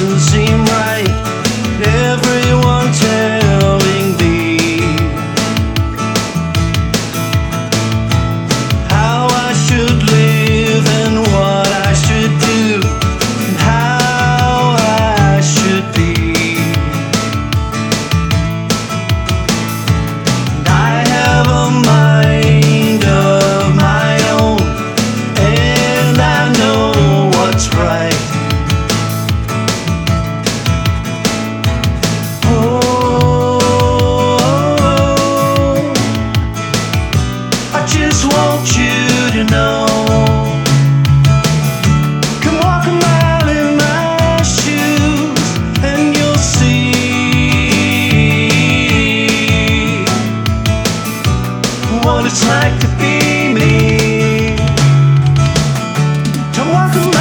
doesn't seem right. Everyone telling me how I should live and what I should do and how I should be. And I have a mind of my own, and I know what's right. Just want you to know, come walk a mile in my shoes and you'll see what it's like to be me. Come walk a